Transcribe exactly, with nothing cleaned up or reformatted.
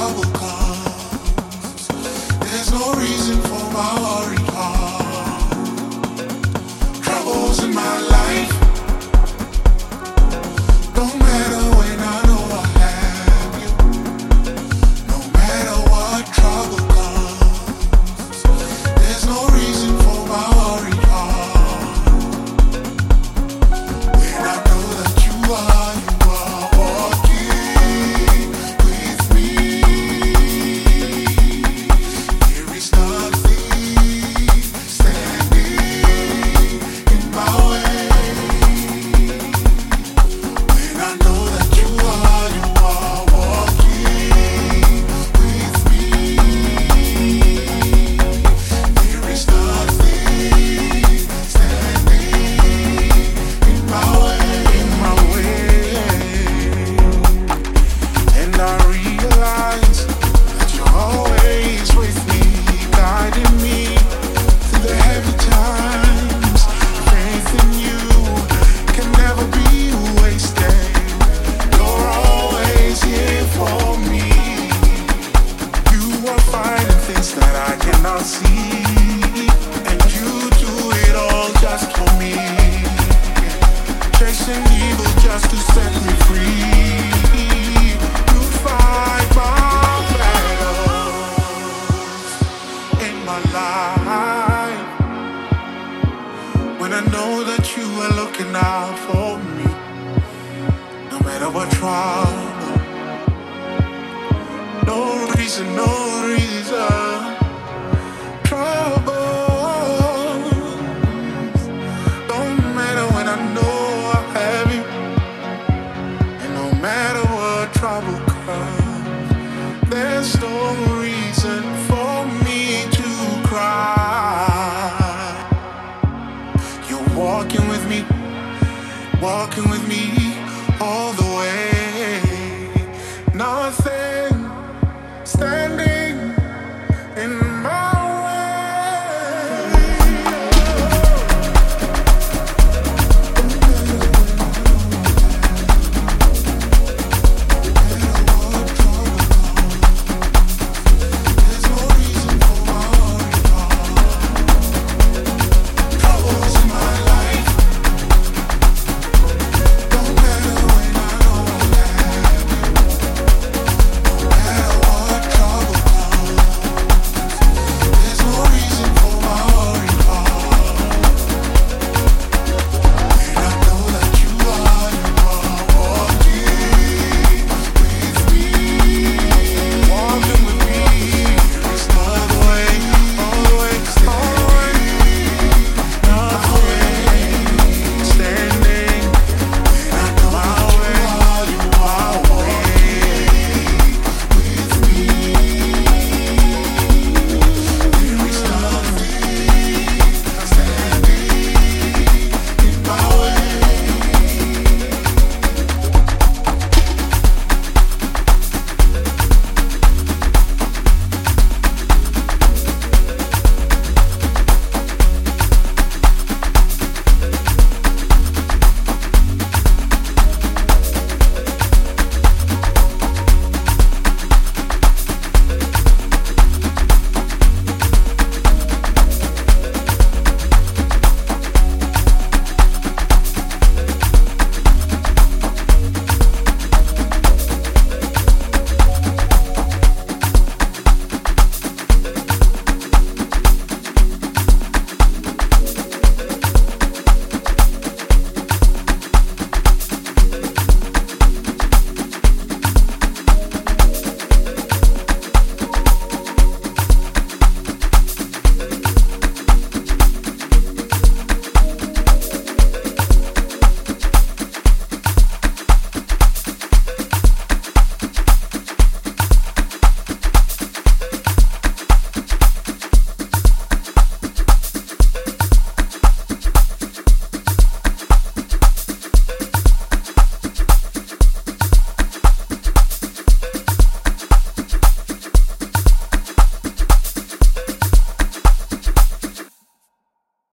trouble comes, there's no reason for my worried heart. Troubles in my life, don't matter when I know I have you. No matter what trouble comes, there's no reason for my worried heart. When I know that you are, you are walking with me. There is nothing standing in my way. When I know that you are, you are walking with me. There is nothing standing in my way, in my way. And I realize that you're always with me, guiding me through the heavy times. Faith in you can never be wasted. You're always here for me. You are finding things that I cannot see, and you do it all just for me. Chasing evil just to set me free. You fight my battles in my life. When I know that you are looking out for me, no matter what trouble, no reason, no reason, troubles don't matter when I know I have you. And no matter what trouble comes, there's no reason for me to cry. You're walking with me, walking with